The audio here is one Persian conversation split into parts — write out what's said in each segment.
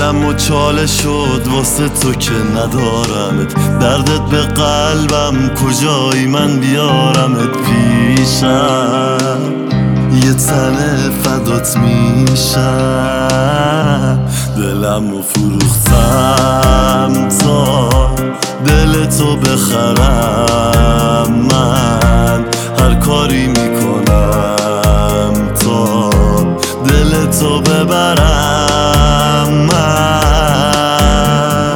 دلم و چاله شد واسه تو که ندارمت. دردت به قلبم کجایی من بیارمت پیشم. یه تنه فدات میشم. دلم رو فروختم تا دل تو بخرم. من هر کاری میکنم تا دل تو ببرم. من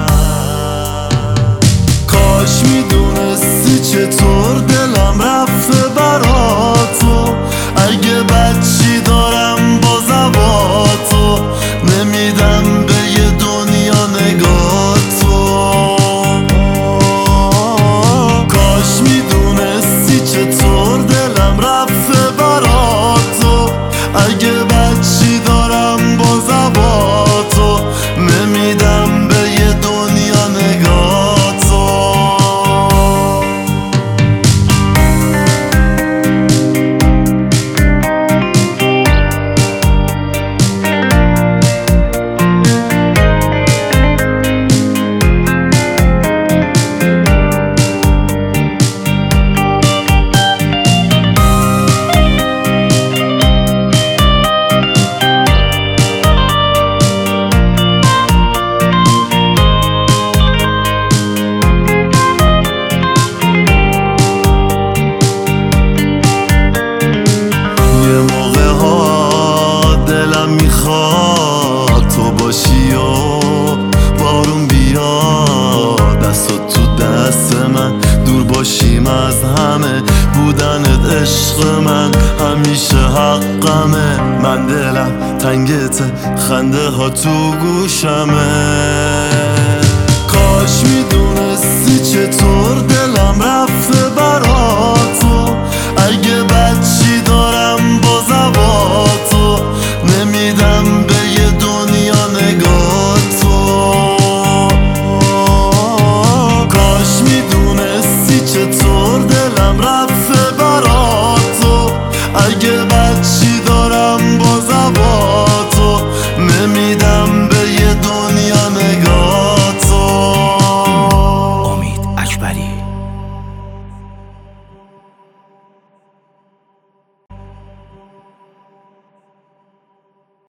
کاش میدونستی چطور دلم رفته براتو. اگه بچی دارم بازم با تو نمیدم به یه دنیا نگاه تو. کاش میدونستی چطور دلم رفته براتو. اگه بچی دارم بازم با تو نمیدم به یه دنیا نگاه تو. میخواد تو باشی و بارون بیاد دستات تو دست من. دور باشیم از همه بودنت عشق من همیشه حقمه. من دلم تنگته خنده ها تو گوشمه. کاش میدونستی چطور دلم رفته براتو. اگه